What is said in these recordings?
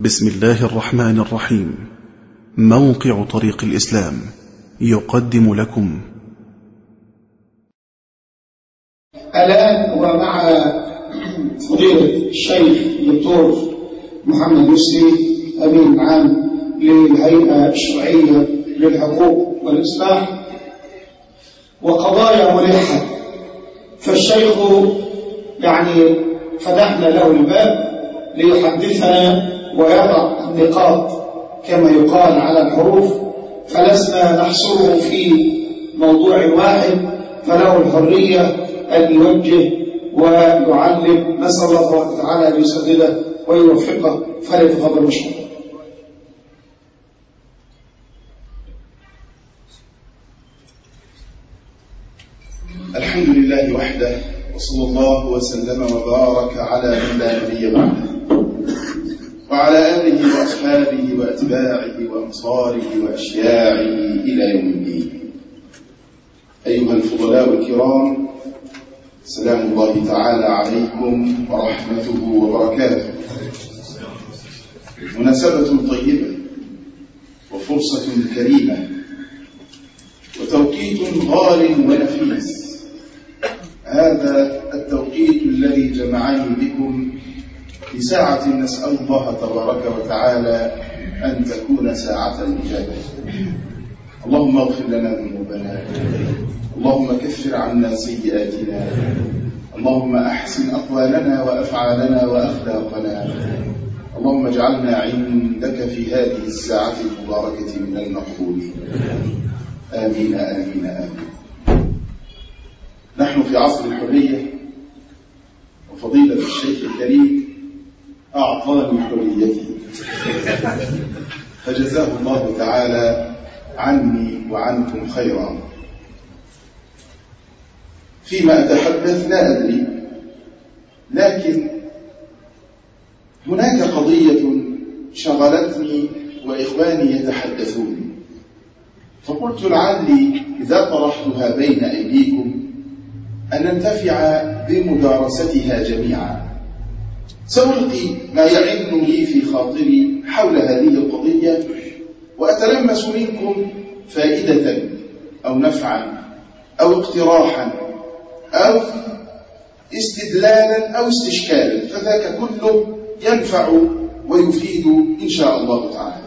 بسم الله الرحمن الرحيم. موقع طريق الإسلام يقدم لكم الآن ومع فضيلة الشيخ الدكتور محمد يسري أمين عام للهيئة الشرعية للحقوق والإصلاح وقضايا ملحة، فالشيخ فتحنا له الباب ليحدثنا ويضع النقاط كما يقال على الحروف، فلسنا نحصره في موضوع واحد، فله الحرية أن يوجه ويعلم. نسأل الله تعالى أن يسدده ويوفقه، فليتفضل مشكور. الحمد لله وحده، وصلى الله وسلم وبارك على من لا نبي بعده، وعلى آله وأصحابه وأتباعه وأنصاره وأشياعه إلى يوم الدين. أيها الفضلاء الكرام، سلام الله تعالى عليكم ورحمته وبركاته. مناسبة طيبة وفرصة كريمة وتوقيت غال ونفيس، هذا التوقيت الذي جمعني بكم في ساعة نسأل الله تبارك وتعالى أن تكون ساعة الإجابة. اللهم اغفر لنا ذنوبنا، اللهم كفر عنا سيئاتنا، اللهم أحسن أقوالنا وأفعالنا وأخلاقنا، اللهم اجعلنا عندك في هذه الساعة المباركة من المقبولين. آمين آمين آمين. نحن في عصر الحرية، وفضيلة الشيخ الكريم أعطاني حريتي فجزاه الله تعالى عني وعنكم خيرا. فيما أتحدث لا أدري، لكن هناك قضية شغلتني وإخواني يتحدثون، فقلت لعلي إذا طرحتها بين أيديكم أن ننتفع بمدارستها جميعا. سألقي ما يعن لي في خاطري حول هذه القضية، وأتلمس منكم فائدة أو نفعا أو اقتراحا أو استدلالا أو استشكالا، فذاك كله ينفع ويفيد إن شاء الله تعالى.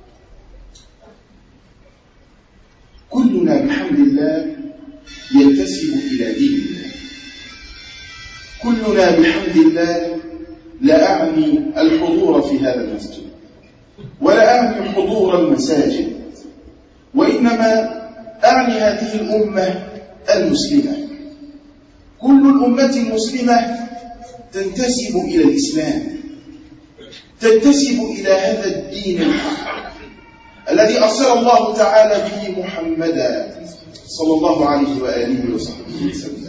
كلنا بحمد الله ينتسب إلى دين الله، كلنا بحمد الله. لا أعني الحضور في هذا المسجد ولا أعني حضور المساجد، وإنما أعني هذه الأمة المسلمة. كل الأمة المسلمة تنتسب إلى الإسلام، تنتسب إلى هذا الدين الحق الذي أرسل الله تعالى به محمدا صلى الله عليه وآله وصحبه وسلم.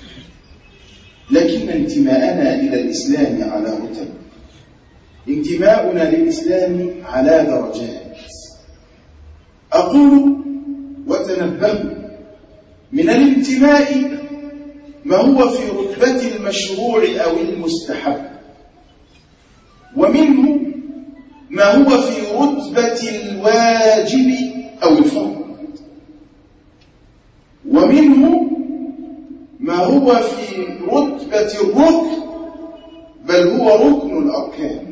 لكن انتماءنا إلى الإسلام على رتب، انتماؤنا للإسلام على درجات. أقول وتنبهوا، من الانتماء ما هو في رتبة المشروع أو المستحب، ومنه ما هو في رتبة الواجب أو الفرض، ومنه ما هو في رتبة الركن بل هو ركن الأركان.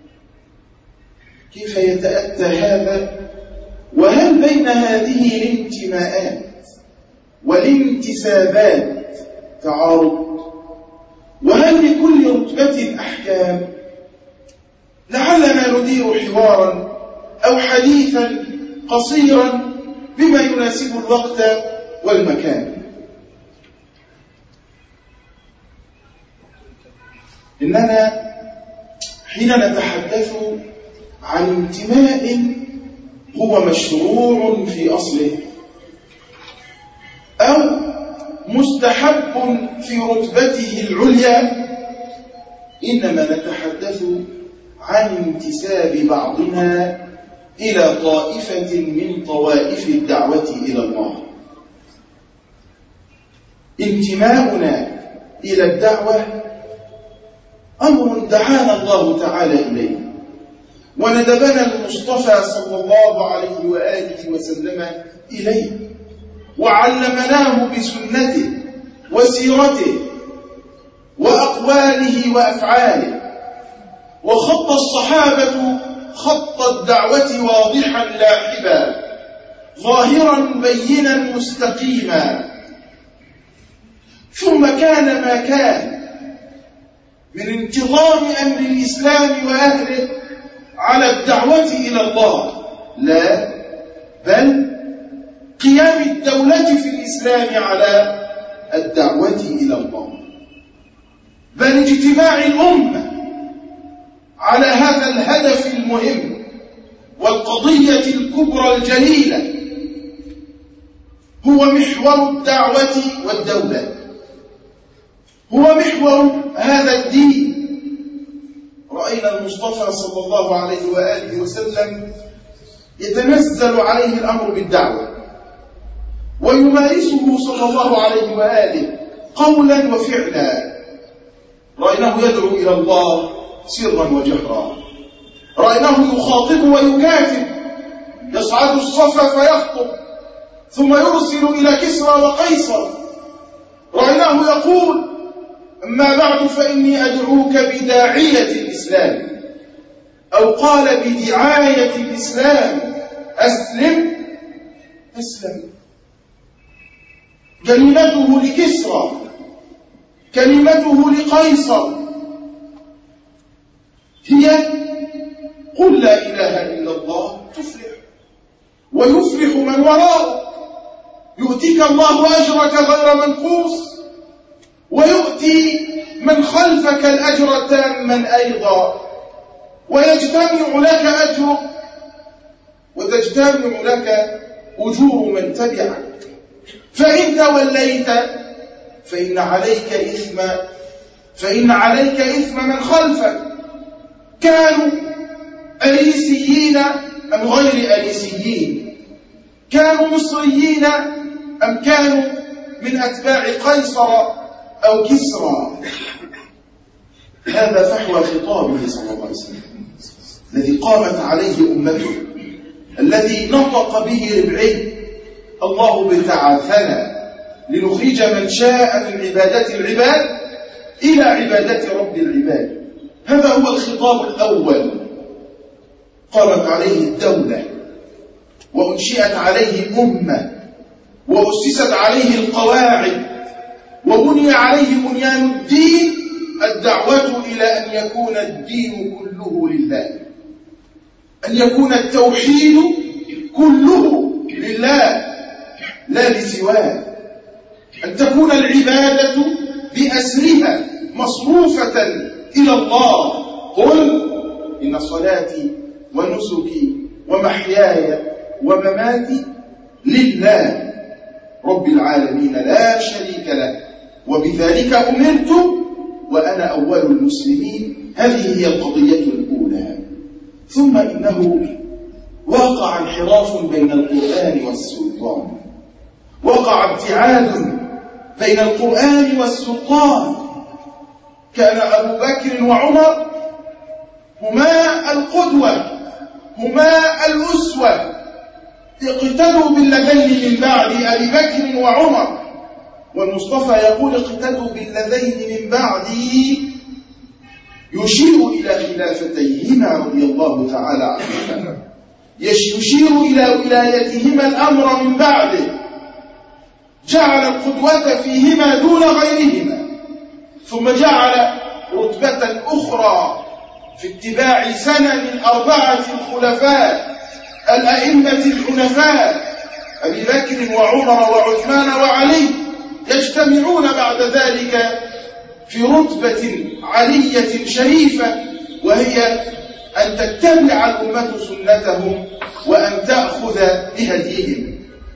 كيف يتأتى هذا؟ وهل بين هذه الانتماءات والانتسابات تعارض؟ وهل لكل رتبة أحكام؟ لعلنا ندير حوارا أو حديثا قصيرا بما يناسب الوقت والمكان. إننا حين نتحدث عن انتماء هو مشروع في أصله أو مستحب في رتبته العليا، إنما نتحدث عن انتساب بعضنا إلى طائفة من طوائف الدعوة إلى الله. انتماؤنا إلى الدعوة أمر دعانا الله تعالى إليه، وندبنا المصطفى صلى الله عليه وآله وسلم إليه، وعلمناه بسنته وسيرته وأقواله وأفعاله. وخط الصحابة خط الدعوة واضحا لاحبا، ظاهرا بينا مستقيما. ثم كان ما كان من انتظام أمر الإسلام وأهله على الدعوة إلى الله، لا بل قيام الدولة في الإسلام على الدعوة إلى الله، بل اجتماع الأمة على هذا الهدف المهم والقضية الكبرى الجليلة هو محور الدعوة والدولة، هو محور هذا الدين. رأينا المصطفى صلى الله عليه وآله وسلم يتنزل عليه الأمر بالدعوة ويمارسه صلى الله عليه وآله قولا وفعلا. رأيناه يدعو إلى الله سرا وجهرا، رأيناه يخاطب ويكاتب، يصعد الصفا فيخطب ثم يرسل إلى كسرى وقيصر. رأيناه يقول: أما بعد فإني أدعوك بداعية الإسلام، أو قال بدعاية الإسلام: أسلم أسلم. كلمته لكسرى، كلمته لقيصر هي: قل لا إله إلا الله تفلح، ويفلح من وراءك، يؤتيك الله أجرك غير منقوص، ويؤتي من خلفك الأجر تاما أيضا، ويجتمع لك أجرك وتجتمع لك أجور من تبعك. فإن توليت فإن عليك إثم من خلفك، كانوا أليسيين أم غير أليسيين، كانوا مصريين أم كانوا من أتباع قيصر أو كسرى. هذا فحوى خطابه صلى الله عليه وسلم الذي قامت عليه أمته، الذي نطق به ربعي: الله ابتعثنا لنخرج من شاء من عبادة العباد إلى عبادة رب العباد. هذا هو الخطاب الأول. قامت عليه الدولة، وأنشئت عليه أمة، وأسست عليه القواعد، وبني عليه بنيان الدين، الدعوة إلى أن يكون الدين كله لله، أن يكون التوحيد كله لله لا لسواه، أن تكون العبادة بأسرها مصروفة إلى الله. قل إن صلاتي ونسكي ومحياي ومماتي لله رب العالمين لا شريك له وبذلك أمرت وأنا أول المسلمين. هذه هي القضية الأولى. ثم إنه وقع انحراف بين القرآن والسلطان، وقع ابتعاد بين القرآن والسلطان. كان أبو بكر وعمر هما القدوة، هما الأسوة، اقتدوا باللذين من بعد أبي بكر وعمر. والمصطفى يقول: اقتدوا باللذين من بعدي، يشير إلى خلافتيهما رضي الله تعالى عنهما، يشير إلى ولايتهما الأمر من بعده، جعل القدوة فيهما دون غيرهما، ثم جعل رتبة أخرى في اتباع سنن الأربعة الخلفاء الأئمة الحنفاء أبي بكر وعمر وعثمان وعلي، يجتمعون بعد ذلك في رتبة علية شريفة، وهي أن تتبع الأمة سنتهم وأن تأخذ بهديهم.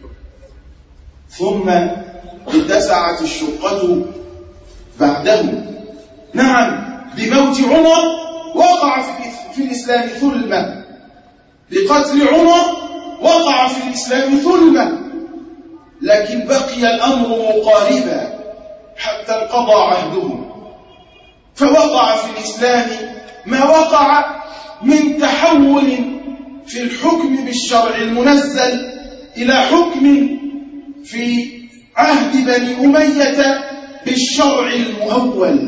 ثم اتسعت الشقة بعدهم. نعم، بموت عمر وقع في الإسلام ثلمة، بقتل عمر وقع في الإسلام ثلمة، لكن بقي الأمر مقاربا حتى انقضى عهدهم، فوقع في الإسلام ما وقع من تحول في الحكم بالشرع المنزل إلى حكم في عهد بني أمية بالشرع المؤول.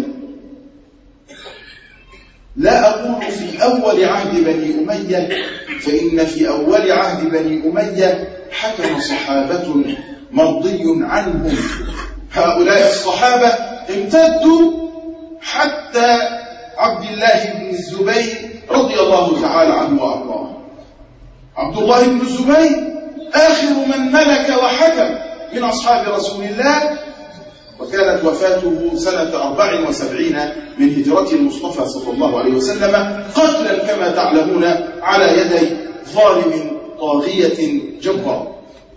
لا أقول في أول عهد بني أمية، فإن في أول عهد بني أمية حكم صحابة مرضي عنهم. هؤلاء الصحابة امتدوا حتى عبد الله بن الزبير رضي الله تعالى عنه وأرضاه. عبد الله بن الزبير آخر من ملك وحكم من أصحاب رسول الله، وكانت وفاته سنة 74 من هجرة المصطفى صلى الله عليه وسلم، قتلا كما تعلمون على يدي ظالم طاغية جبار.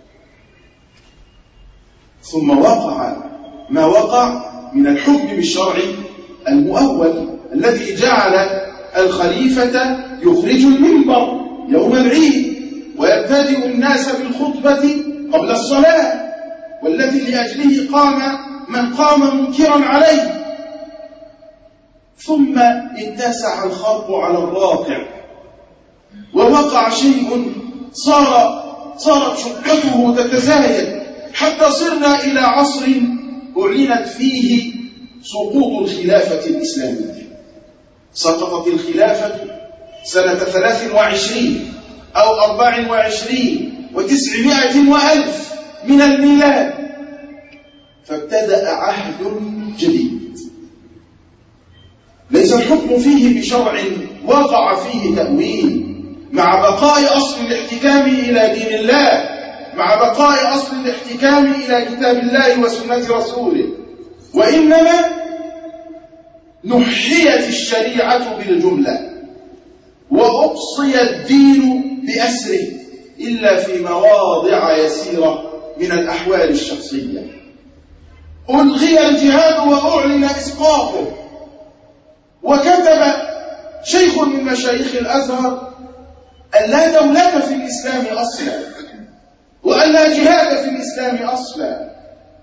ثم وقع ما وقع من الحكم بالشرع المؤول الذي جعل الخليفة يخرج المنبر يوم العيد ويبتدئ الناس بالخطبة قبل الصلاة، والذي لأجله قام من قام منكرا عليه. ثم اتسع الخرق على الراقع ووقع شيء صارت شقته تتزايد، حتى صرنا إلى عصر أعلنت فيه سقوط الخلافة الإسلامية. سقطت الخلافة سنة 23 أو 24 و900 وألف من الميلاد، فابتدأ عهد جديد ليس الحكم فيه بشرع وقع فيه تأويل، مع بقاء أصل الاحتكام إلى دين الله، مع بقاء أصل الاحتكام إلى كتاب الله وسنة رسوله، وإنما نحيت الشريعة بالجملة وأقصي الدين بأسره إلا في مواضع يسيرة من الأحوال الشخصية. ألغي الجهاد وأعلن إسقاطه. وكتب شيخ من مشايخ الأزهر أن لا دولة في الإسلام أصلا، وأن لا جهاد في الإسلام أصلا.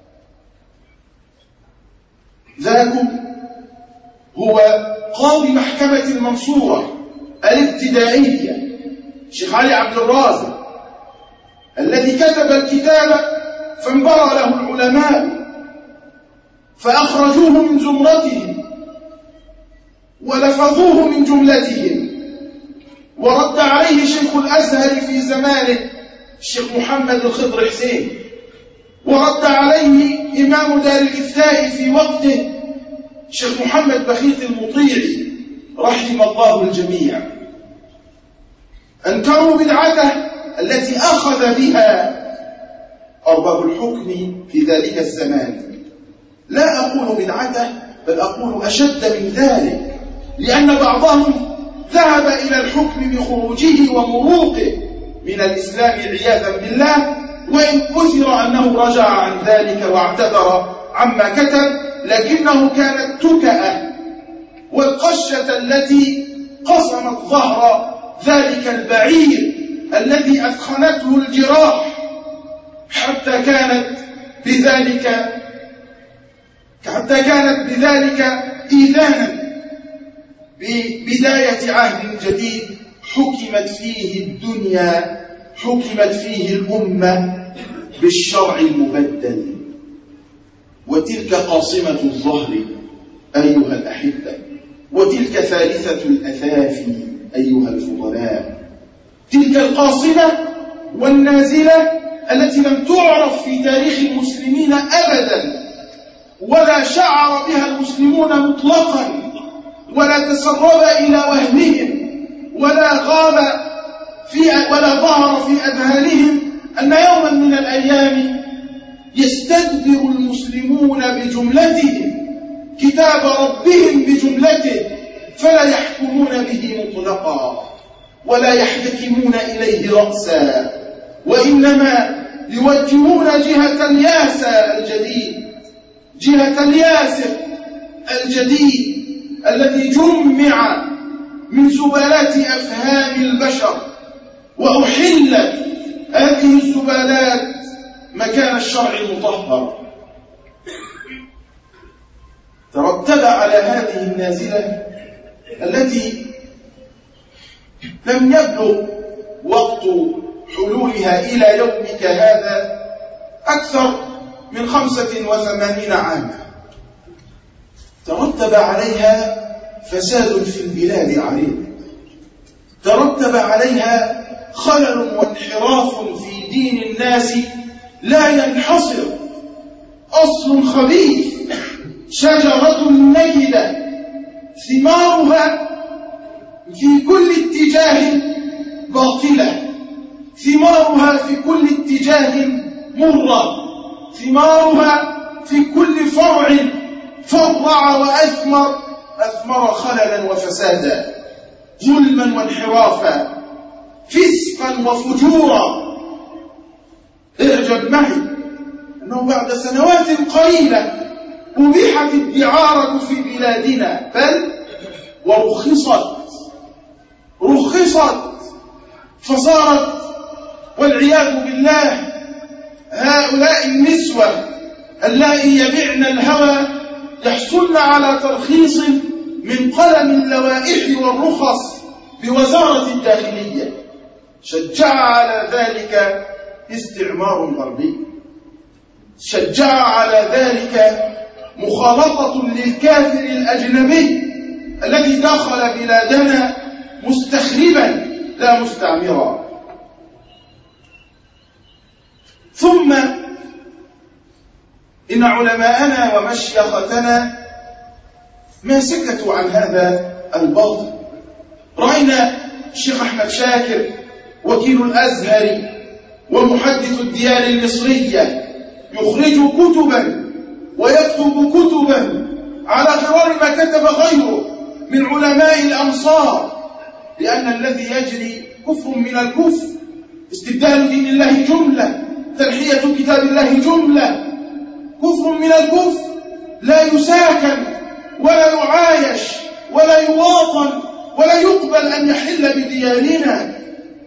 ذاكم هو قاضي محكمة المنصورة الابتدائية الشيخ علي عبد الرازق، الذي كتب الكتاب فانبرى له العلماء فأخرجوه من زمرتهم ولفظوه من جملتهم، ورد عليه شيخ الأزهر في زمانه الشيخ محمد الخضر حسين، ورد عليه إمام دار الإفتاء في وقته الشيخ محمد بخيت المطيعي رحم الله الجميع. أنكروا بدعته التي أخذ بها أرباب الحكم في ذلك الزمان. لا أقول بدعته، بل أقول أشد من ذلك، لأن بعضهم ذهب إلى الحكم بخروجه ومروقه من الإسلام عياذا بالله، وإن أثر أنه رجع عن ذلك واعتذر عما كتب، لكنه كانت تكأة والقشة التي قصمت ظهر ذلك البعير الذي أثخنته الجراح، حتى كانت بذلك إيذانا ببداية عهد جديد حكمت فيه الدنيا، حكمت فيه الأمة بالشرع المبدل. وتلك قاصمة الظهر أيها الأحبة، وتلك ثالثة الأثاف أيها الفضلاء. تلك القاصمة والنازلة التي لم تعرف في تاريخ المسلمين أبدا، ولا شعر بها المسلمون مطلقا، ولا تسرب إلى وهمهم، ولا ظهر في أذهانهم أن يوما من الأيام يستدبر المسلمون بجملتهم كتاب ربهم بجملته، فلا يحكمون به مطلقا ولا يحتكمون إليه رأسا، وإنما يوجهون جهة الياسر الجديد الذي جمع من زبالات أفهام البشر، وأحلت هذه الزبالات مكان الشرع المطهر. ترتب على هذه النازلة التي لم يبلغ وقت حلولها إلى يومك هذا أكثر من 85 عاما، ترتب عليها فساد في البلاد عريض، ترتب عليها خلل وانحراف في دين الناس لا ينحصر، أصل خبيث، شجرة نكدة، ثمارها في كل اتجاه باطلة، ثمارها في كل اتجاه مرة، ثمارها في كل فرع فرع وأثمر خللا وفسادا، ظلما وانحرافا، فسقا وفجورا. اعجب معي أنه بعد سنوات قليلة أبيحت الدعارة في بلادنا، بل ورخصت فصارت والعياذ بالله هؤلاء النسوة اللائي يبعن الهوى يحصلن على ترخيص من قلم اللوائح والرخص بوزارة الداخلية. شجع على ذلك استعمار غربي، شجع على ذلك مخالطة للكافر الأجنبي الذي دخل بلادنا مستخربا لا مستعمرا. ثم إن علماءنا ومشيختنا ما سكتوا عن هذا الباطل. رأينا الشيخ أحمد شاكر وكيل الأزهر ومحدث الديار المصرية يخرج كتبا ويكتب كتبا على غرار ما كتب غيره من علماء الأمصار، لأن الذي يجري كفر من الكفر، استبدال دين الله جملة، تنحية كتاب الله جملة، كفر من الكفر لا يساكن ولا يعايش ولا يواطن ولا يقبل أن يحل بديارنا،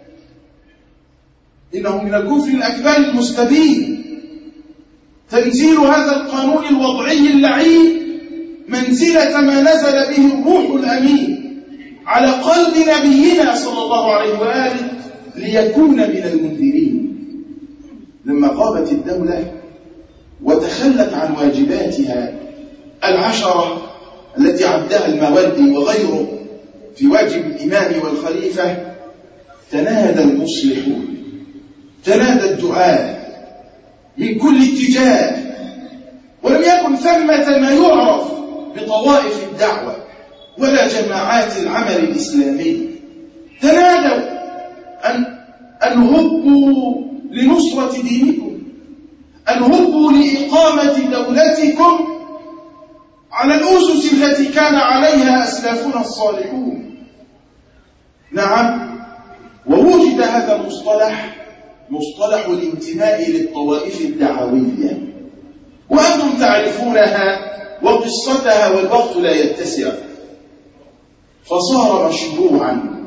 إنه من الكفر الأكبر المستبين. تنزيل هذا القانون الوضعي اللعين منزلة ما نزل به الروح الأمين على قلب نبينا صلى الله عليه وآله ليكون من المنذرين. لما قامت الدولة وتخلت عن واجباتها 10 التي عدها الماوردي وغيره في واجب الإمام والخليفة، تنادى المصلحون، تنادى الدعاة من كل اتجاه، ولم يكن ثمة ما يعرف بطوائف الدعوة ولا جماعات العمل الإسلامي. تنادوا أن هبوا لنصرة دينكم، أن هبوا لإقامة دولتكم على الأسس التي كان عليها أسلافنا الصالحون. نعم، ووجد هذا المصطلح، مصطلح الانتماء للطوائف الدعوية، وأنتم تعرفونها وقصتها والوقت لا يتسع، فصار مشروعا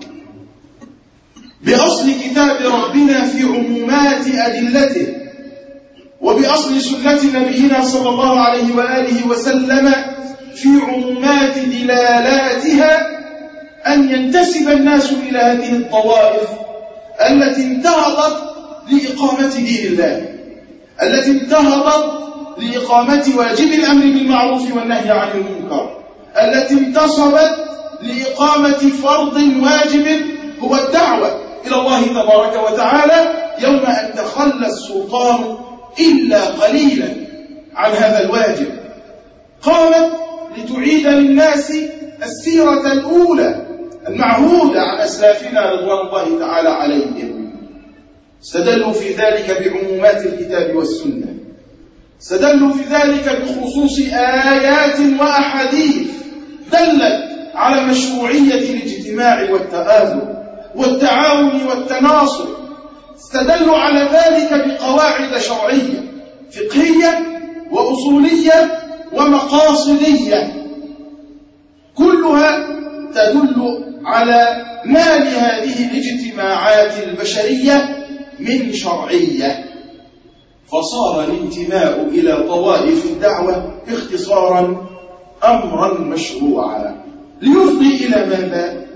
بأصل كتاب ربنا في عمومات أدلته، وبأصل سنة نبينا صلى الله عليه وآله وسلم في عمومات دلالاتها، أن ينتسب الناس إلى هذه الطوائف التي انتهضت لإقامة دين الله، التي انتهضت لإقامة واجب الأمر بالمعروف والنهي عن المنكر، التي انتصبت لإقامة فرض واجب هو الدعوة إلى الله تبارك وتعالى، يوم أن تخلى السلطان إلا قليلا عن هذا الواجب. قامت لتعيد للناس السيرة الأولى المعهودة عن أسلافنا رضوان الله تعالى عليهم. استدلوا في ذلك بعمومات الكتاب والسنة، استدلوا في ذلك بخصوص آيات وأحاديث دلت على مشروعية الاجتماع والتآلف والتعاون والتناصر، استدلوا على ذلك بقواعد شرعية فقهية وأصولية ومقاصدية، كلها تدل على ما لهذه الاجتماعات البشرية من شرعية. فصار الانتماء إلى طوائف الدعوة اختصارا أمرا مشروعا، ليفضي إلى ماذا؟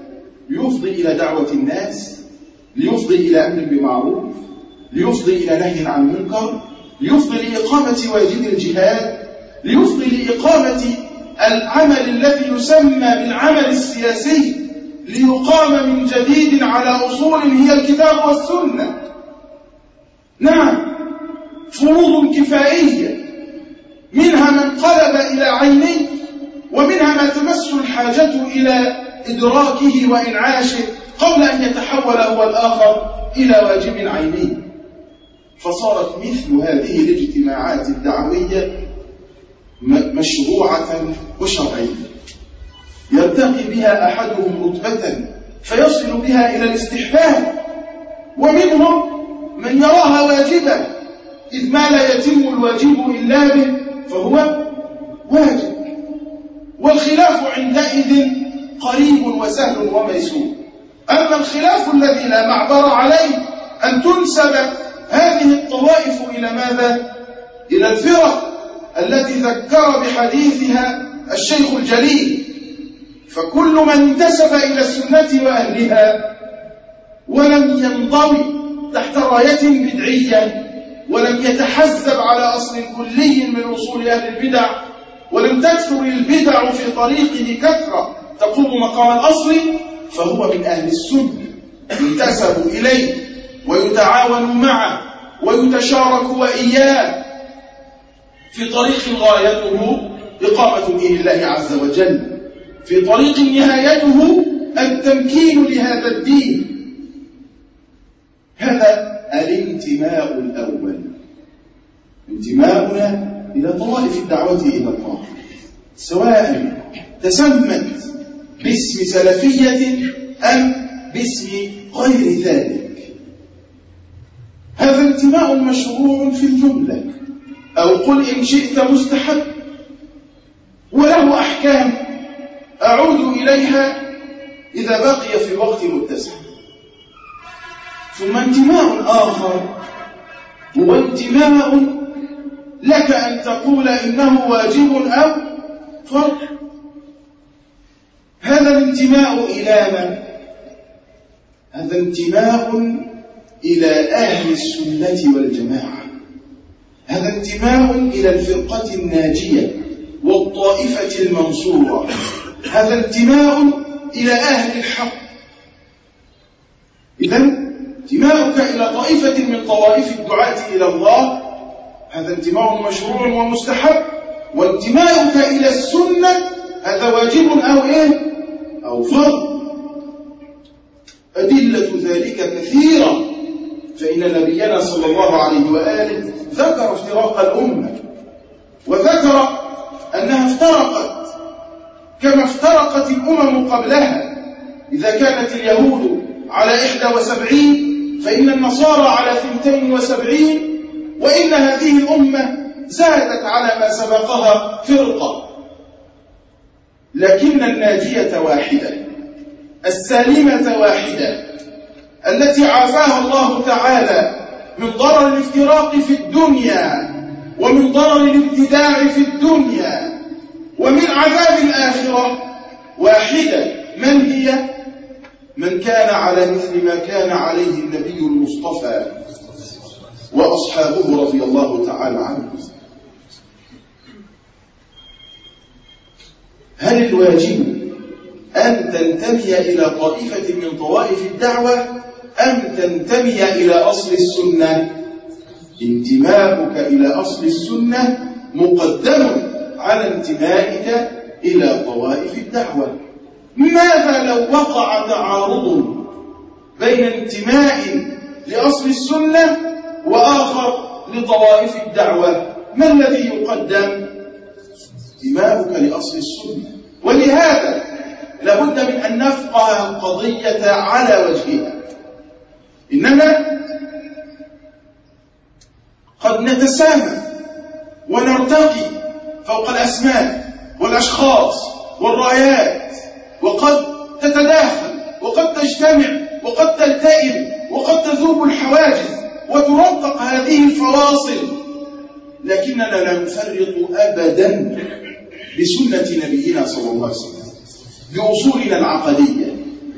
ليفضي إلى دعوة الناس، ليفضي إلى أمر بمعروف، ليفضي إلى نهي عن منكر، ليفضي لإقامة واجب الجهاد، ليفضي لإقامة العمل الذي يسمى بالعمل السياسي، ليقام من جديد على أصول هي الكتاب والسنة. نعم، فروض كفائية، منها من قلب إلى عينيه، ومنها ما تمس الحاجة إلى إدراكه وإنعاشه قبل أن يتحول هو الآخر إلى واجب عيني. فصارت مثل هذه الاجتماعات الدعوية مشروعة وشرعية، يرتقي بها أحدهم رتبة فيصل بها إلى الاستحباب، ومنهم من يراها واجبة، إذ ما لا يتم الواجب إلا به فهو واجب، والخلاف عندئذ قريب وسهل وميسور. أما الخلاف الذي لا معبر عليه أن تنسب هذه الطوائف إلى ماذا؟ إلى الفرق التي ذكر بحديثها الشيخ الجليل. فكل من انتسب إلى السنة وأهلها ولم ينضوي تحت راية بدعية، ولم يتحزب على أصل كلي من أصول أهل البدع، ولم تكثر البدع في طريقه كثرة تقوم مقام الأصل، فهو من أهل السنة، ينتسب إليه ويتعاون معه ويتشارك وإياه في طريق غايته إقامة دين الله عز وجل، في طريق نهايته التمكين لهذا الدين. هذا الانتماء الأول، انتماؤنا إلى طوائف الدعوة إلى الله، سواء تسمت باسم سلفية أم باسم غير ذلك. هذا انتماء مشروع في الجملة، أو قل إن شئت مستحب، وله أحكام أعود إليها إذا بقي في الوقت متسع. ثم انتماء آخر هو انتماء لك أن تقول إنه واجب أو فرض. هذا الانتماء إلى من؟ هذا انتماء إلى أهل السنة والجماعة، هذا انتماء إلى الفرقة الناجية والطائفة المنصورة، هذا انتماء إلى أهل الحق. إذن انتماؤك إلى طائفة من طوائف الدعاة إلى الله هذا انتماء مشروع ومستحب، وانتماؤك إلى السنة هذا واجب أو إيه؟ أو فرض. أدلة ذلك كثيرة، فإن نبينا صلى الله عليه وآله ذكر افتراق الأمة، وذكر أنها افترقت كما افترقت الأمم قبلها. إذا كانت اليهود على 71 فإن النصارى على 72، وإن هذه الأمة زادت على ما سبقها فرقة، لكن الناجية واحدة، السالمة واحدة، التي عافاها الله تعالى من ضرر الافتراق في الدنيا، ومن ضرر الابتداع في الدنيا، ومن عذاب الآخرة، واحدة. من هي؟ من كان على مثل ما كان عليه النبي المصطفى وأصحابه رضي الله تعالى عنهم. هل الواجب أن تنتمي إلى طائفة من طوائف الدعوة أم تنتمي إلى أصل السنة؟ انتماؤك إلى أصل السنة مقدم على انتمائك إلى طوائف الدعوة. ماذا لو وقع تعارض بين انتماء لأصل السنة وآخر لطوائف الدعوة؟ ما الذي يقدم؟ انتماؤك لأصل السنة. ولهذا لابد من أن نفقه القضية على وجهها. إننا قد نتسامى ونرتقي فوق الأسماء والأشخاص والرايات، وقد تتداخل وقد تجتمع وقد تلتئم وقد تذوب الحواجز وترقق هذه الفواصل، لكننا لا نفرط أبدا بسنة نبينا صلى الله عليه وسلم، بأصولنا العقدية،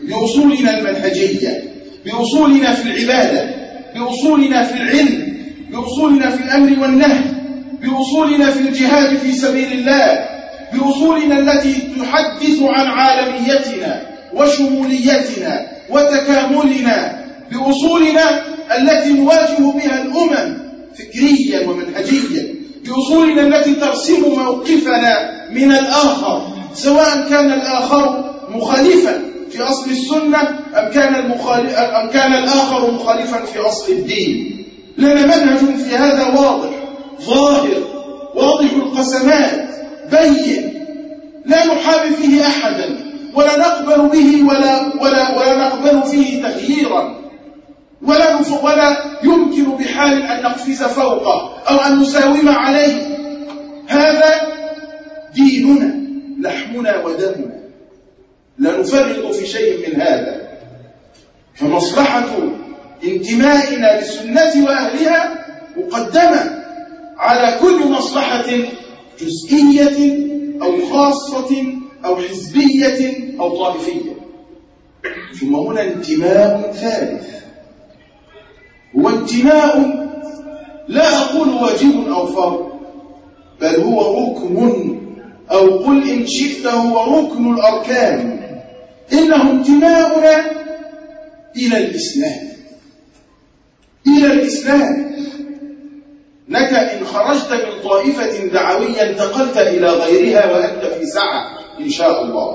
بأصولنا المنهجية، بأصولنا في العبادة، بأصولنا في العلم، بأصولنا في الأمر والنهي، بأصولنا في الجهاد في سبيل الله، بأصولنا التي تحدث عن عالميتنا وشموليتنا وتكاملنا، بأصولنا التي نواجه بها الأمم فكريا ومنهجيا، بأصولنا التي ترسم موقفنا من الآخر، سواء كان الآخر مخالفا في أصل السنة أم كان الآخر مخالفا في أصل الدين. لنا منهج في هذا واضح ظاهر واضح القسمات بين، لا نحابي فيه أحدا ولا نقبل به ولا نقبل فيه تغييرا، ولا يمكن بحال أن نقفز فوقه أو أن نساوم عليه. هذا ديننا لحمنا ودمنا، لا نفرط في شيء من هذا. فمصلحة انتمائنا للسنة وأهلها مقدمة على كل مصلحة جزئية أو خاصة أو حزبية أو طائفية. ثم هنا انتماء ثالث، هو انتماء لا أقول واجب أو فرض، بل هو ركن، أو قل إن شئت هو ركن الأركان. إنه انتماؤنا إلى الإسلام، إلى الإسلام. لك إن خرجت من طائفة دعوية انتقلت إلى غيرها وأنت في سعة إن شاء الله،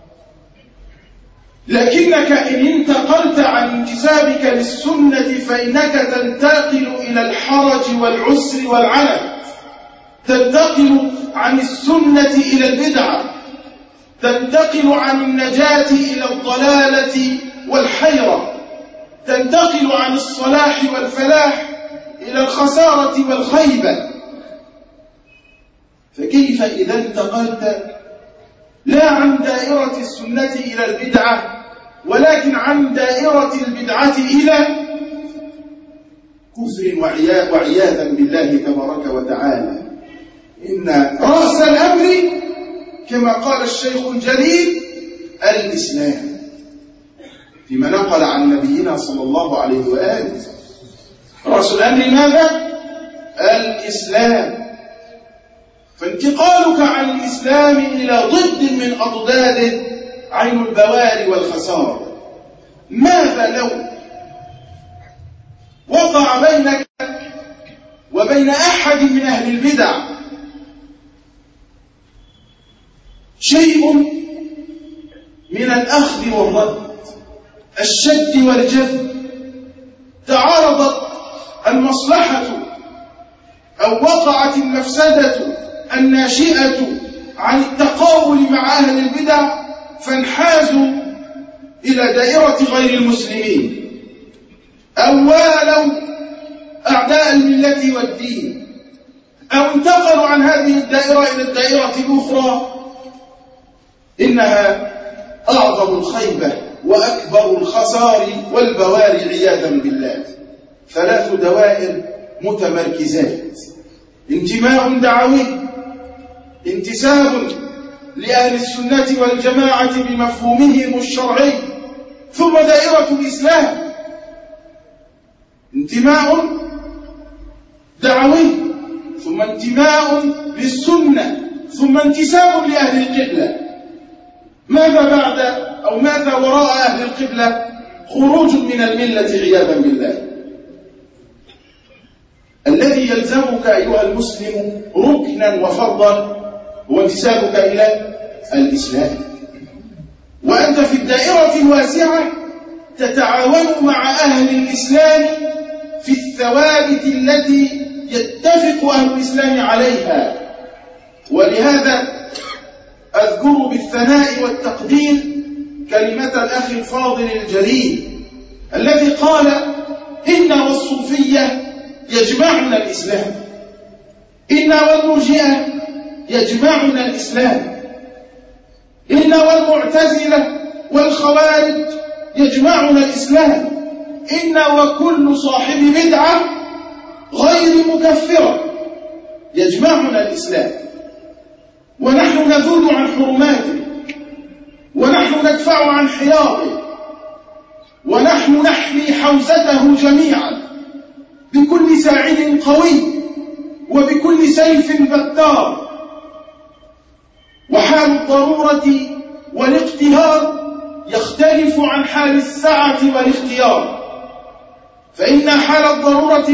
لكنك إن انتقلت عن انتسابك للسنة فإنك تنتقل إلى الحرج والعسر والعنت، تنتقل عن السنة إلى البدعة، تنتقل عن النجاة إلى الضلالة والحيرة، تنتقل عن الصلاح والفلاح إلى الخسارة والخيبة. فكيف إذا انتقلت لا عن دائرة السنة إلى البدعة، ولكن عن دائرة البدعة إلى كفر وعياذا بالله تبارك وتعالى. إن رأس الأمر كما قال الشيخ الجليل الإسلام، فيما نقل عن نبينا صلى الله عليه وآله. رأس الأمر ماذا؟ الإسلام. فانتقالك عن الإسلام إلى ضد من أضداده عين البوار والخسارة. ماذا لو وقع بينك وبين أحد من أهل البدع شيء من الأخذ والرد، الشد والجذب، تعارضت المصلحة أو وقعت المفسدة الناشئة عن التقاول مع أهل البدع فانحازوا إلى دائرة غير المسلمين، أو والوا أعداء الملة والدين، أو انتقلوا عن هذه الدائرة إلى الدائرة الأخرى. إنها أعظم الخيبة وأكبر الخسار والبوار عياذا بالله. 3 دوائر متمركزات: انتماء دعوي، انتساب لأهل السنة والجماعة بمفهومهم الشرعي، ثم دائرة الإسلام. انتماء دعوي، ثم انتماء للسنة، ثم انتساب لأهل القبلة. ماذا بعد أو ماذا وراء أهل القبلة؟ خروج من الملة عياذا بالله. الذي يلزمك أيها المسلم ركنا وفرضا هو انتسابك إلى الإسلام، وأنت في الدائرة الواسعة تتعاون مع أهل الإسلام في الثوابت التي يتفق أهل الإسلام عليها. ولهذا أذكر بالثناء والتقدير كلمة الأخ الفاضل الجليل الذي قال: إن والصوفية يجمعنا الإسلام، إن والمرجئة يجمعنا الإسلام، إن والمعتزلة والخوارج يجمعنا الإسلام، إن وكل صاحب بدعة غير مكفرة يجمعنا الإسلام. ونحن نذود عن حرماته، ونحن ندفع عن حياضه، ونحن نحمي حوزته جميعا بكل ساعد قوي وبكل سيف بتار. وحال الضرورة والاقتهار يختلف عن حال السعة والاختيار، فإن حال الضرورة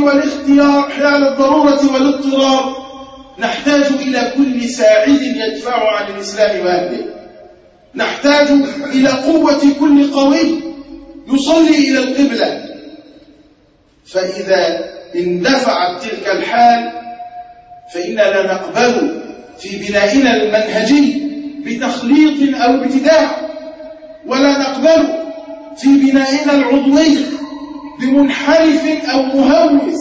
والاضطرار نحتاج إلى كل ساعد يدفع عن الإسلام وأهله، نحتاج إلى قوة كل قوي يصلي إلى القبلة. فإذا اندفعت تلك الحال فإننا لا نقبل في بنائنا المنهجي بتخليط أو ابتداع، ولا نقبل في بنائنا العضوي بمنحرف أو مهوس.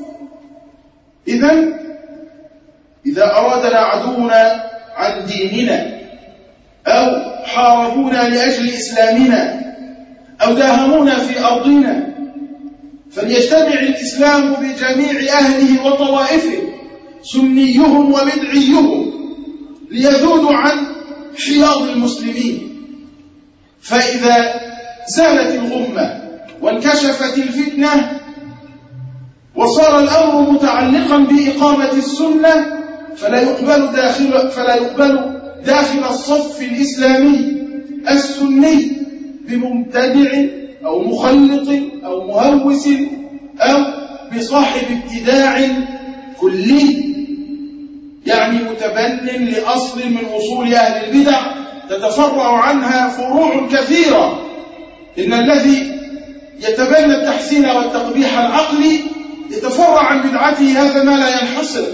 إذا أرادنا عدونا عن ديننا أو حاربونا لأجل إسلامنا أو داهمونا في أرضنا فليجتمع الإسلام بجميع أهله وطوائفه سنيهم وبدعيهم ليذودوا عن حياض المسلمين. فإذا زالت الغمة وانكشفت الفتنة وصار الأمر متعلقا بإقامة السنة فلا يقبل داخل الصف الإسلامي السني بمبتدع أو مخلط أو مهوس أو بصاحب ابتداع كلي، يعني متبن لأصل من أصول أهل البدع تتفرع عنها فروع كثيرة. إن الذي يتبنى التحسين والتقبيح العقلي يتفرع عن بدعته هذا ما لا ينحصر.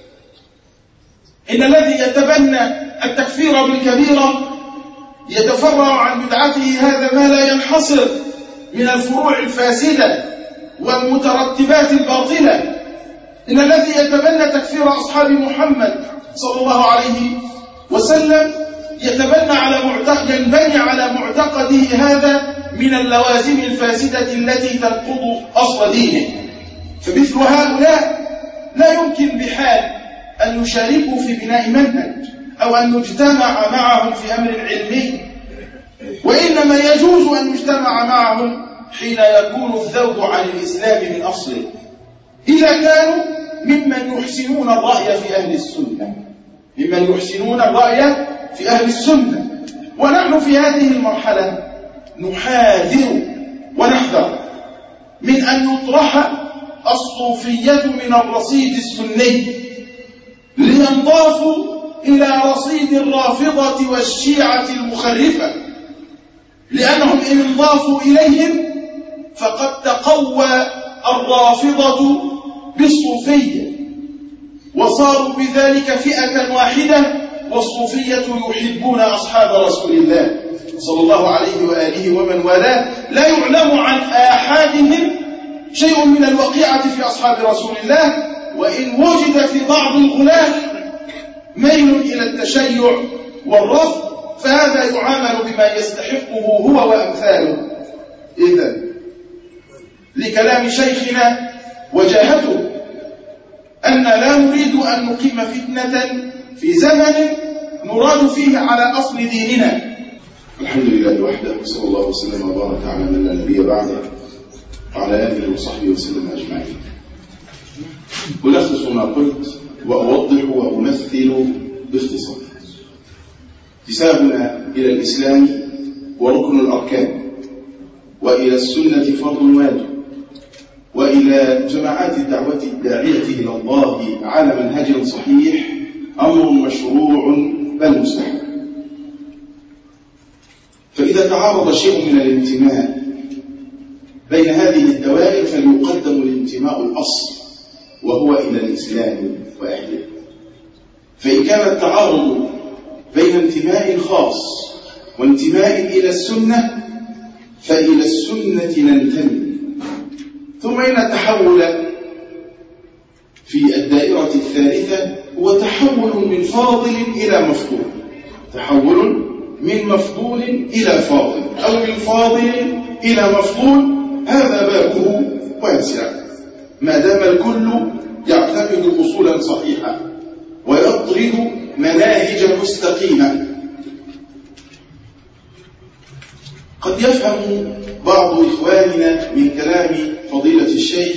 إن الذي يتبنى التكفير بالكبيرة يتفرع عن بدعته هذا ما لا ينحصر من الفروع الفاسدة والمترتبات الباطلة. إن الذي يتبنى تكفير أصحاب محمد صلى الله عليه وسلم ينبني على معتقده هذا من اللوازم الفاسدة التي تنقض أصل دينه. فمثل هؤلاء لا يمكن بحال أن يشاركوا في بناء منهج أو أن نجتمع معهم في أمر علمي، وإنما يجوز أن نجتمع معهم حين يكون الذود عن الإسلام من أصله، إذا كانوا ممن يحسنون الرأي في أهل السنة. ونحن في هذه المرحلة نحاذر ونحذر من أن يطرح الصوفية من الرصيد السني لينضافوا إلى رصيد الرافضة والشيعة المخرفة، لأنهم إن انضافوا إليهم فقد تقوى الرافضة بالصوفية وصاروا بذلك فئة واحدة، والصوفية يحبون أصحاب رسول الله صلى الله عليه وآله ومن والاه، لا يعلم عن آحادهم شيء من الوقيعة في أصحاب رسول الله، وإن وجد في بعض الغلاة ميل إلى التشيع والرفض فهذا يعامل بما يستحقه هو وأمثاله. إذن لكلام شيخنا وجاهته أن لا نريد أن نقيم فتنة في زمن نراد فيه على أصل ديننا. الحمد لله وحده، صلى الله وسلم وبارك على من لا نبي بعده وعلى آله وصحبه وسلم أجمعين. ألخص ما قلت وأوضح وأمثل باختصار. انتسابنا إلى الإسلام وركن الأركان، وإلى السنة فرض واجب، وإلى جماعات الدعوة الداعية إلى الله على منهج صحيح أمر مشروع بل مستحب. فإذا تعارض شيء من الانتماء بين هذه الدوائر فليقدم الانتماء الأصل وهو إلى الإسلام وأهله. فإن كان التعارض بين انتماء خاص وانتماء إلى السنة فإلى السنة ننتمي. ثم إن التحول في الدائرة الثالثة هو تحول من فاضل إلى مفضول، تحول من مفضول إلى فاضل أو من فاضل إلى مفضول. هذا بابه واسع ما دام الكل يعتقد أصولا صحيحة ويطرد مناهج مستقيمة. قد يفهم بعض إخواني إخواننا من كلام فضيلة الشيخ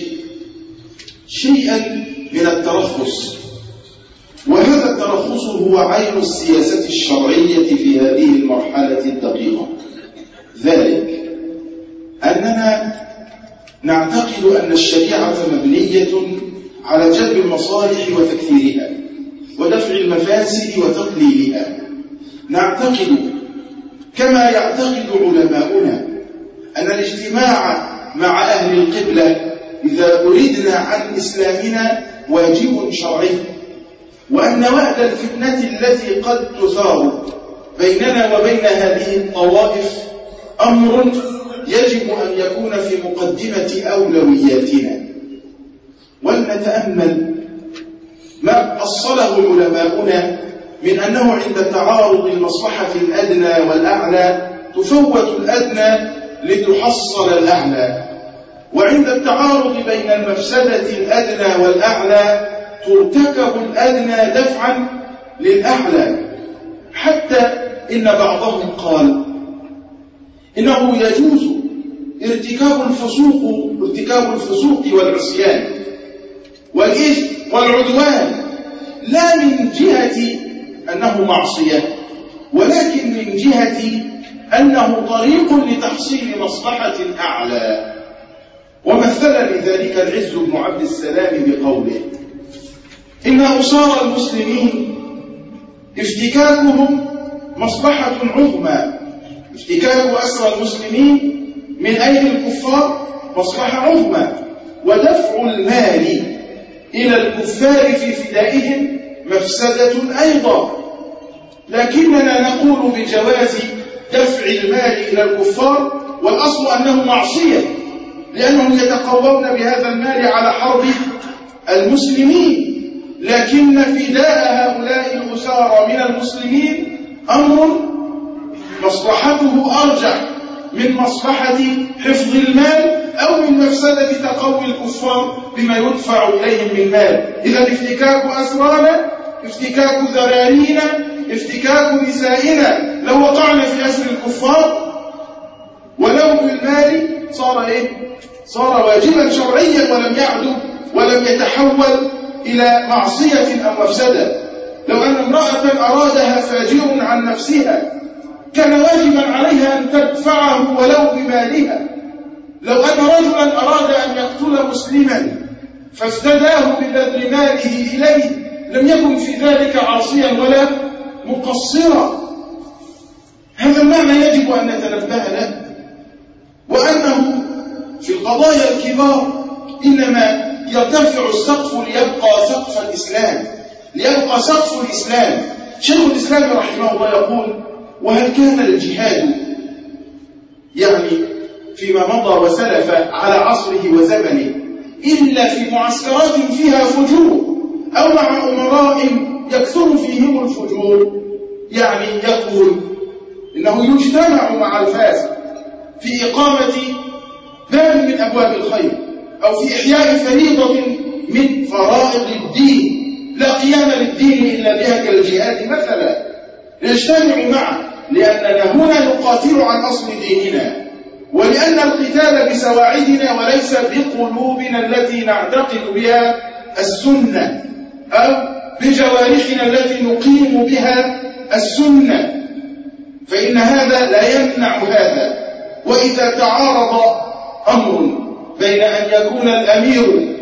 شيئا من الترخص، وهذا الترخص هو عين السياسة الشرعية في هذه المرحلة الدقيقة، ذلك أننا نعتقد أن الشريعة مبنية على جلب المصالح وتكثيرها ودفع المفاسد وتقليلها. نعتقد كما يعتقد علماؤنا أن الاجتماع مع أهل القبلة إذا أردنا عن إسلامنا واجب شرعي، وأن وعد الفتنة التي قد تثار بيننا وبين هذه الطوائف أمر يجب أن يكون في مقدمة أولوياتنا. ولنتأمل ما أصله علماؤنا من أنه عند تعارض المصلحة الأدنى والأعلى تفوت الأدنى لتحصل الأعلى، وعند التعارض بين المفسدة الأدنى والأعلى ترتكب الأدنى دفعا للأعلى، حتى إن بعضهم قال إنه يجوز ارتكاب الفسوق والعصيان والإثم والعدوان لا من جهة أنه معصية، ولكن من جهة أنه طريق لتحصيل مصلحة أعلى. ومثل لذلك العز بن عبد السلام بقوله: إن أسار المسلمين افتكاكهم مصلحة عظمى، افتكاك أسرى المسلمين من أيدي الكفار مصلحة عظمى، ودفع المال إلى الكفار في فدائهم مفسدة أيضا، لكننا نقول بجواز دفع المال إلى الكفار، والأصل أنه معصية، لأنهم يتقوون بهذا المال على حرب المسلمين، لكن فداء هؤلاء الأسارى من المسلمين أمر مصلحته أرجح من مصلحة حفظ المال أو من مفسدة تقوي الكفار بما يدفع إليهم من مال. إذا افتكاك أسرانا، افتكاك ذرارينا، افتكاك نسائنا لو وقعنا في أسر الكفار ولو بالمال صار واجبا شرعيا ولم يعد ولم يتحول إلى معصية أو مفسدة. لو أن امرأة أرادها فاجر عن نفسها كان واجبا عليها أن تدفعه ولو بمالها. لو أن رجلا أراد أن يقتل مسلما فافتداه ببذل ماله إليه لم يكن في ذلك عاصيا ولا مقصرا. هذا المعنى يجب أن نتنبه له، وأنه في القضايا الكبار إنما يرتفع السقف ليبقى سقف الإسلام، ليبقى سقف الإسلام. شيخ الإسلام رحمه الله يقول: وهل كان الجهاد يعني فيما مضى وسلف على عصره وزمنه إلا في معسكرات فيها فجور أو مع أمراء يكثر فيهم الفجور؟ يعني يقول إنه يجتمع مع الفاسق في إقامة باب من أبواب الخير أو في إحياء فريضة من فرائض الدين لا قيام للدين إلا بها كالجهاد مثلا، نجتمع معه لأننا هنا نقاتل عن أصل ديننا، ولأن القتال بسواعدنا وليس بقلوبنا التي نعتقد بها السنة أو بجوارحنا التي نقيم بها السنة، فإن هذا لا يمنع هذا. وإذا تعارض أمر بين أن يكون الأمير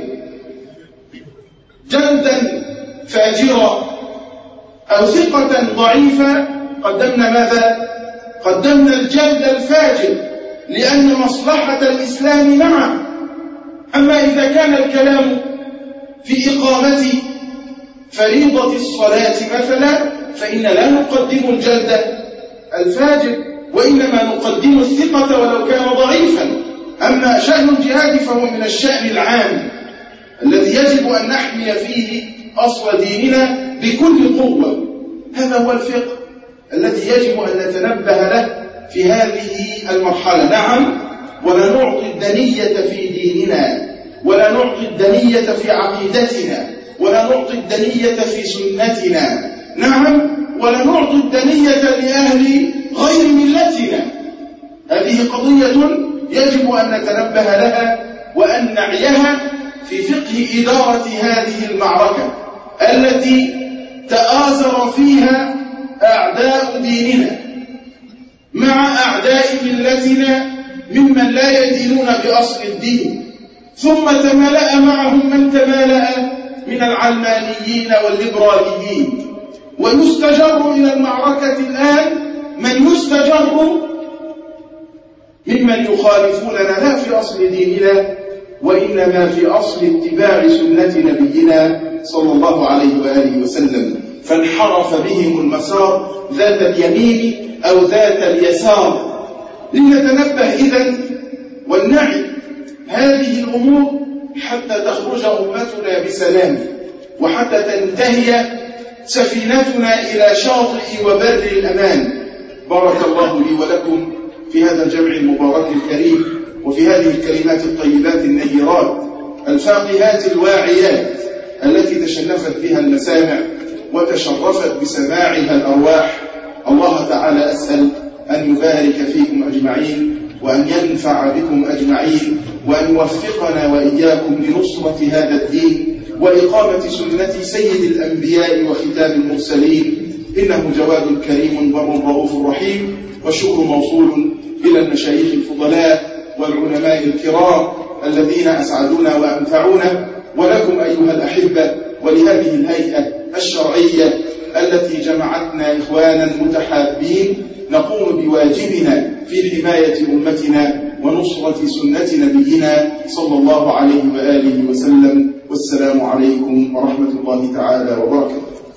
جلدا فاجرا أو ثقة ضعيفة قدمنا ماذا؟ قدمنا الجلد الفاجر لأن مصلحة الإسلام معه. أما إذا كان الكلام في إقامة فريضة الصلاة مثلا فإن لا نقدم الجلد الفاجر وإنما نقدم الثقة ولو كان ضعيفا. أما شأن الجهاد فهو من الشأن العام الذي يجب أن نحمي فيه أصل ديننا بكل قوة. هذا هو الفقه الذي يجب أن نتنبه له في هذه المرحلة. نعم، ولا نعطي الدنية في ديننا، ولا نعطي الدنية في عقيدتنا، ولا نعطي الدنية في سنتنا. نعم، ولا نعطي الدنية لأهل غير ملتنا. هذه قضية يجب أن نتنبه لها وأن نعيها في فقه إدارة هذه المعركة التي تآزر فيها أعداء ديننا مع أعداء ملتنا ممن لا يدينون بأصل الدين، ثم تملأ معهم من تملأ من العلمانيين والليبراليين، ويستجر إلى المعركة الآن من يستجر ممن يخالفوننا لا في أصل ديننا وإنما في أصل اتباع سنة نبينا صلى الله عليه وآله وسلم، فانحرف بهم المسار ذات اليمين أو ذات اليسار. لنتنبه إذن ولنعي هذه الأمور حتى تخرج أمتنا بسلام، وحتى تنتهي سفينتنا إلى شاطئ وبر الأمان. بارك الله لي ولكم في هذا الجمع المبارك الكريم، وفي هذه الكلمات الطيبات النيرات الفاقهات الواعيات التي تشنفت بها المسامع وتشرفت بسماعها الأرواح. الله تعالى أسأل أن يبارك فيكم أجمعين، وأن ينفع بكم أجمعين، وأن يوفقنا وإياكم لنصرة هذا الدين وإقامة سنة سيد الأنبياء وختام المرسلين، إنه جواد كريم بر رؤوف رحيم. والشكر موصول إلى المشايخ الفضلاء والعلماء الكرام الذين أسعدونا وأمتعونا، ولكم أيها الأحبة، ولهذه الهيئة الشرعية التي جمعتنا إخوانا متحابين نقوم بواجبنا في حماية أمتنا ونصرة سنة نبينا صلى الله عليه وآله وسلم. والسلام عليكم ورحمة الله تعالى وبركاته.